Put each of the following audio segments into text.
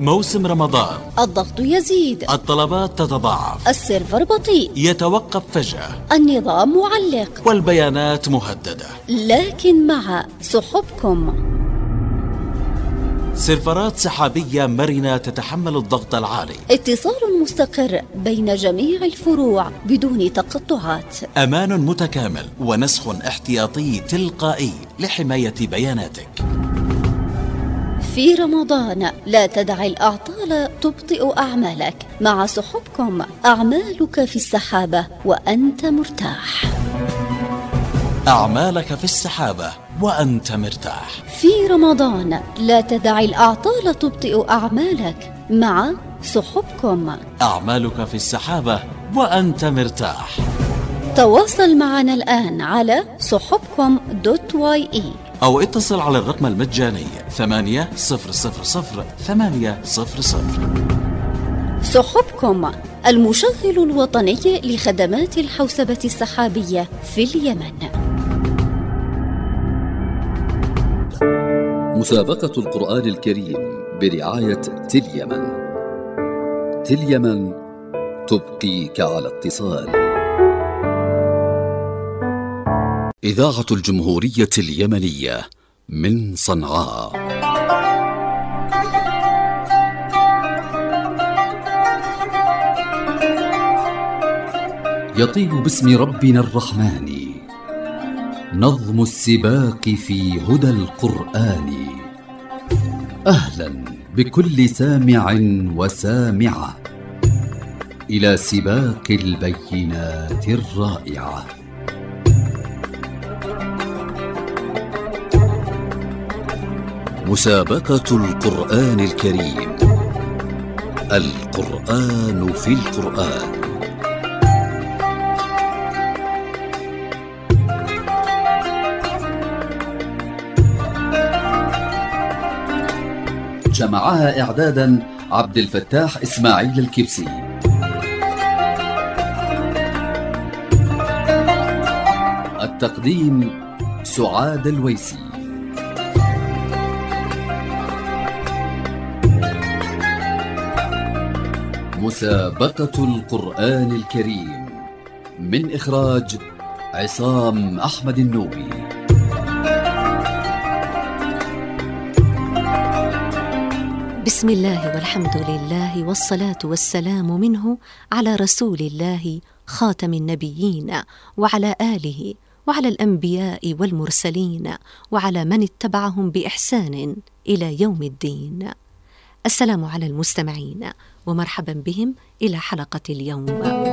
موسم رمضان، الضغط يزيد، الطلبات تتضاعف، السيرفر بطيء، يتوقف فجأة، النظام معلق، والبيانات مهددة. لكن مع سحبكم سيرفرات سحابية مرنة تتحمل الضغط العالي، اتصال مستقر بين جميع الفروع بدون تقطعات، أمان متكامل ونسخ احتياطي تلقائي لحماية بياناتك. في رمضان لا تدع الأعطال تبطئ أعمالك. مع سحبكم أعمالك في السحابة وأنت مرتاح. أعمالك في السحابة وأنت مرتاح. في رمضان لا تدع الأعطال تبطئ أعمالك. مع سحبكم أعمالك في السحابة وأنت مرتاح. تواصل معنا الآن على سحبكم.ye أو اتصل على الرقم المجاني 8000 800. سحبكم المشغل الوطني لخدمات الحوسبة السحابية في اليمن. مسابقة القرآن الكريم برعاية تليمن. تليمن تبقيك على اتصال. إذاعة الجمهورية اليمنية من صنعاء. يطيب باسم ربنا الرحمن نظم السباق في هدى القرآن. أهلا بكل سامع وسامعة إلى سباق البينات الرائعة. مسابقة القرآن الكريم، القرآن في القرآن. جمعها إعدادا عبد الفتاح إسماعيل الكبسي. التقديم سعاد الويسي. مسابقة القرآن الكريم من إخراج عصام أحمد النوبي. بسم الله والحمد لله والصلاة والسلام منه على رسول الله خاتم النبيين وعلى آله وعلى الأنبياء والمرسلين وعلى من اتبعهم بإحسان إلى يوم الدين. السلام على المستمعين ومرحبا بهم إلى حلقة اليوم.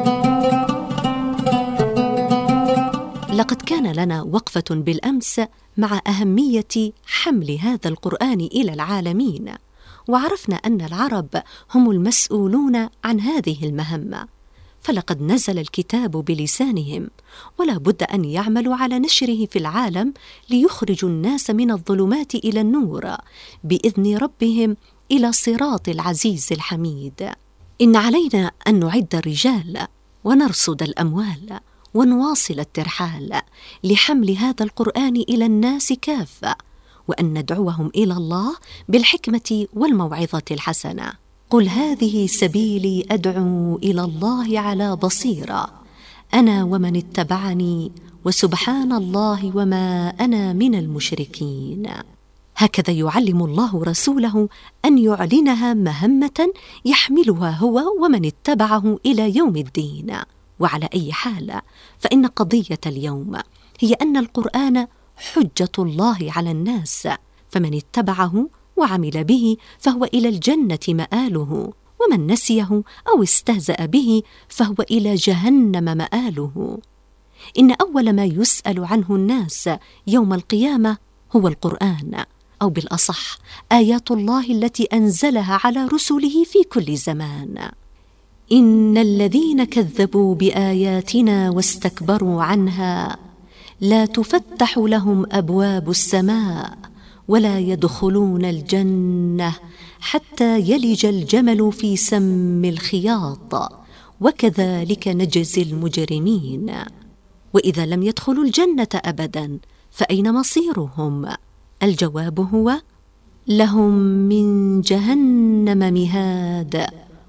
لقد كان لنا وقفة بالأمس مع أهمية حمل هذا القرآن إلى العالمين، وعرفنا أن العرب هم المسؤولون عن هذه المهمة، فلقد نزل الكتاب بلسانهم، ولا بد أن يعملوا على نشره في العالم ليخرجوا الناس من الظلمات إلى النور بإذن ربهم إلى صراط العزيز الحميد. إن علينا أن نعد الرجال ونرصد الأموال ونواصل الترحال لحمل هذا القرآن إلى الناس كافة، وأن ندعوهم إلى الله بالحكمة والموعظة الحسنة. قل هذه سبيلي أدعو إلى الله على بصيرة أنا ومن اتبعني وسبحان الله وما أنا من المشركين. هكذا يعلم الله رسوله أن يعلنها مهمة يحملها هو ومن اتبعه إلى يوم الدين. وعلى أي حال فإن قضية اليوم هي أن القرآن حجة الله على الناس، فمن اتبعه وعمل به فهو إلى الجنة مآله، ومن نسيه أو استهزأ به فهو إلى جهنم مآله. إن أول ما يسأل عنه الناس يوم القيامة هو القرآن، أو بالأصح آيات الله التي أنزلها على رسله في كل زمان. إن الذين كذبوا بآياتنا واستكبروا عنها لا تفتح لهم أبواب السماء ولا يدخلون الجنة حتى يلج الجمل في سم الخياط وكذلك نجزي المجرمين. وإذا لم يدخلوا الجنة أبدا فأين مصيرهم؟ الجواب هو لهم من جهنم مهاد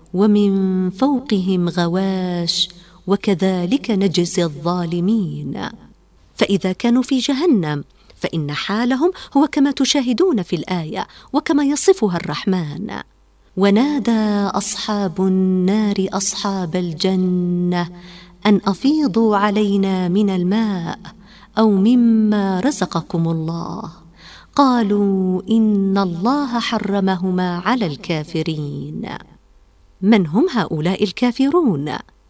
ومن فوقهم غواش وكذلك نجزي الظالمين. فإذا كانوا في جهنم فإن حالهم هو كما تشاهدون في الآية وكما يصفها الرحمن: ونادى أصحاب النار أصحاب الجنة أن أفيضوا علينا من الماء أو مما رزقكم الله، قالوا إن الله حرمهما على الكافرين. من هم هؤلاء الكافرون؟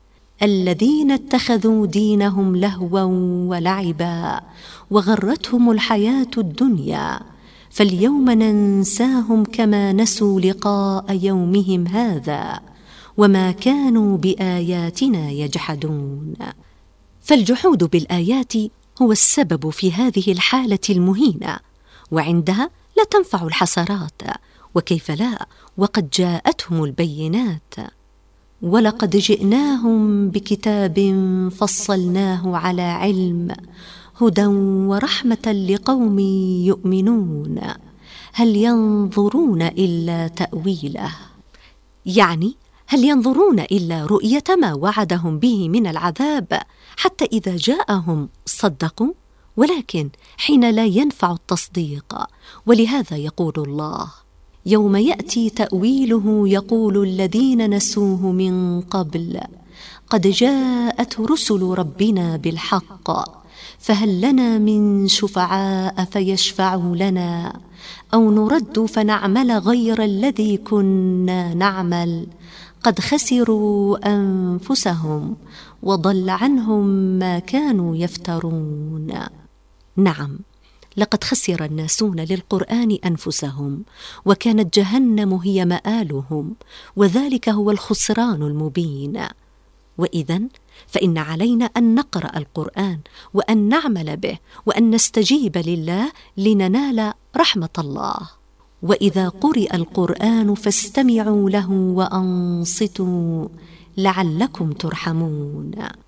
الذين اتخذوا دينهم لهوا ولعبا وغرتهم الحياة الدنيا، فاليوم ننساهم كما نسوا لقاء يومهم هذا وما كانوا بآياتنا يجحدون. فالجحود بالآيات هو السبب في هذه الحالة المهينة، وعندها لا تنفع الحسرات، وكيف لا وقد جاءتهم البينات. ولقد جئناهم بكتاب فصلناه على علم هدى ورحمة لقوم يؤمنون هل ينظرون إلا تأويله، يعني هل ينظرون إلا رؤية ما وعدهم به من العذاب حتى إذا جاءهم صدقوا، ولكن حين لا ينفع التصديق. ولهذا يقول الله: يوم يأتي تأويله يقول الذين نسوه من قبل قد جاءت رسل ربنا بالحق فهل لنا من شفعاء فيشفعوا لنا أو نرد فنعمل غير الذي كنا نعمل قد خسروا أنفسهم وضل عنهم ما كانوا يفترون. نعم، لقد خسر الناسون للقرآن أنفسهم، وكانت جهنم هي مآلهم، وذلك هو الخسران المبين. وإذن فإن علينا أن نقرأ القرآن وأن نعمل به وأن نستجيب لله لننال رحمة الله. وإذا قرئ القرآن فاستمعوا له وأنصتوا لعلكم ترحمون.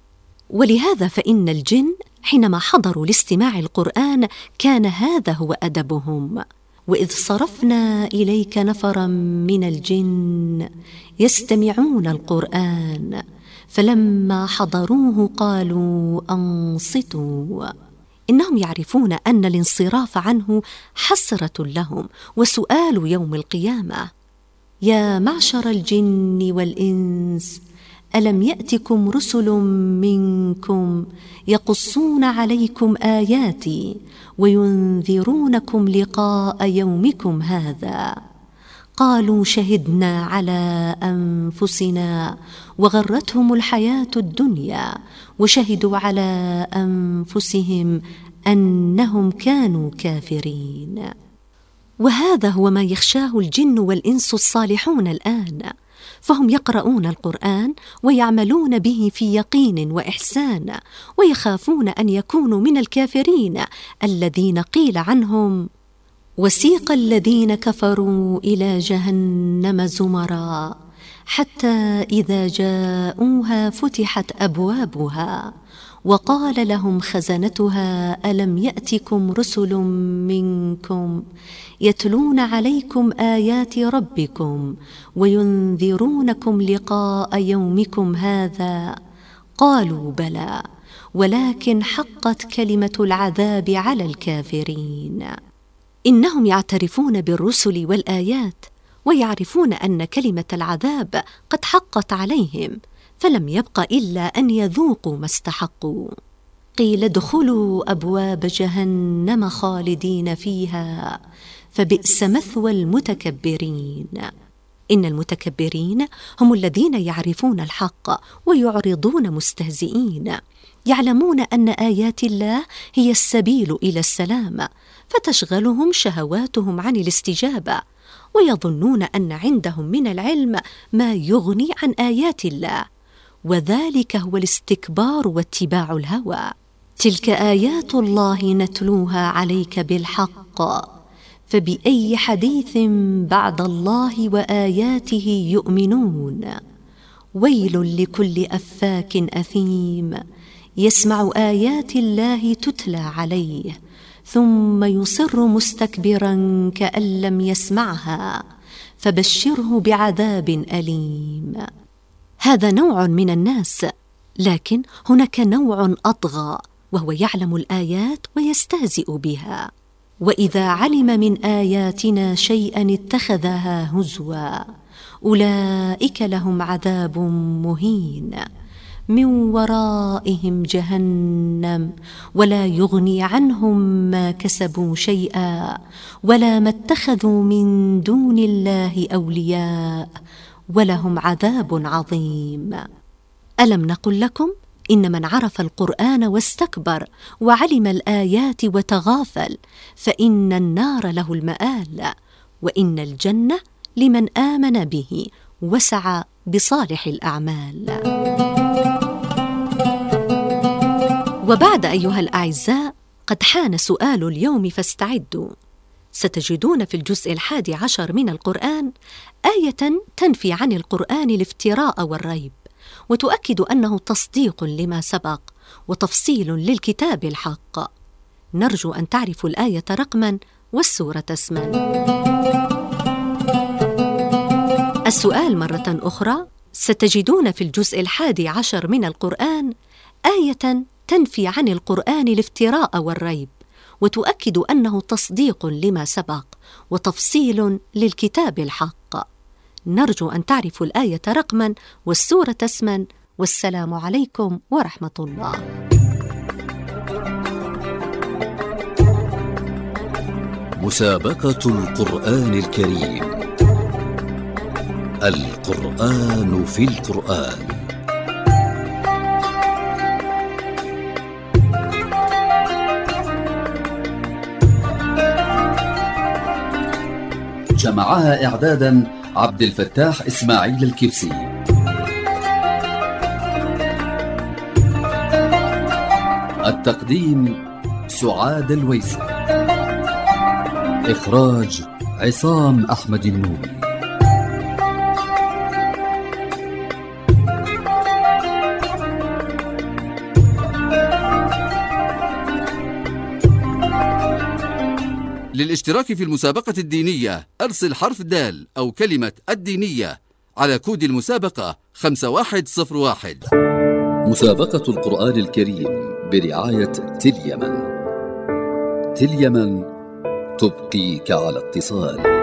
ولهذا فإن الجن حينما حضروا لاستماع القرآن كان هذا هو أدبهم: وإذ صرفنا إليك نفرا من الجن يستمعون القرآن فلما حضروه قالوا أنصتوا. إنهم يعرفون أن الانصراف عنه حسرة لهم وسؤال يوم القيامة: يا معشر الجن والإنس ألم يأتكم رسل منكم يقصون عليكم آياتي وينذرونكم لقاء يومكم هذا؟ قالوا شهدنا على أنفسنا وغرتهم الحياة الدنيا وشهدوا على أنفسهم أنهم كانوا كافرين. وهذا هو ما يخشاه الجن والإنس الصالحون الآن، فهم يقرؤون القرآن ويعملون به في يقين وإحسان، ويخافون أن يكونوا من الكافرين الذين قيل عنهم: وسيق الذين كفروا إلى جهنم زمرا حتى إذا جاءوها فتحت أبوابها وقال لهم خزنتها ألم يأتكم رسل منكم يتلون عليكم آيات ربكم وينذرونكم لقاء يومكم هذا؟ قالوا بلى ولكن حقت كلمة العذاب على الكافرين. إنهم يعترفون بالرسل والآيات ويعرفون أن كلمة العذاب قد حقت عليهم، فلم يبق إلا أن يذوقوا ما استحقوا. قيل ادخلوا أبواب جهنم خالدين فيها فبئس مثوى المتكبرين. إن المتكبرين هم الذين يعرفون الحق ويعرضون مستهزئين، يعلمون أن آيات الله هي السبيل إلى السلام، فتشغلهم شهواتهم عن الاستجابة، ويظنون أن عندهم من العلم ما يغني عن آيات الله، وذلك هو الاستكبار واتباع الهوى. تلك آيات الله نتلوها عليك بالحق فبأي حديث بعد الله وآياته يؤمنون. ويل لكل أفاك أثيم يسمع آيات الله تتلى عليه ثم يصر مستكبرا كأن لم يسمعها فبشره بعذاب أليم. هذا نوع من الناس، لكن هناك نوع أطغى وهو يعلم الآيات ويستهزئ بها، وإذا علم من آياتنا شيئا اتخذها هزوا أولئك لهم عذاب مهين من ورائهم جهنم ولا يغني عنهم ما كسبوا شيئا ولا ما اتخذوا من دون الله أولياء ولهم عذاب عظيم. ألم نقل لكم إن من عرف القرآن واستكبر وعلم الآيات وتغافل فإن النار له المآل، وإن الجنة لمن آمن به وسعى بصالح الأعمال. وبعد أيها الأعزاء قد حان سؤال اليوم فاستعدوا. ستجدون في الجزء 11 من القرآن آية تنفي عن القرآن الافتراء والريب، وتؤكد أنه تصديق لما سبق وتفصيل للكتاب الحق. نرجو أن تعرفوا الآية رقما والسورة اسما. السؤال مرة أخرى: ستجدون في الجزء 11 من القرآن آية تنفي عن القرآن الافتراء والريب، وتؤكد أنه تصديق لما سبق وتفصيل للكتاب الحق. نرجو أن تعرفوا الآية رقما والسورة اسما، والسلام عليكم ورحمة الله. مسابقة القرآن الكريم. القرآن في القرآن. جمعها إعدادا عبد الفتاح إسماعيل الكبسي. التقديم سعاد الويسي. إخراج عصام أحمد النوبي. للاشتراك في المسابقة الدينية أرسل حرف دال أو كلمة الدينية على كود المسابقة 5101. مسابقة القرآن الكريم برعاية تل يمن. تل يمن تبقيك على اتصال.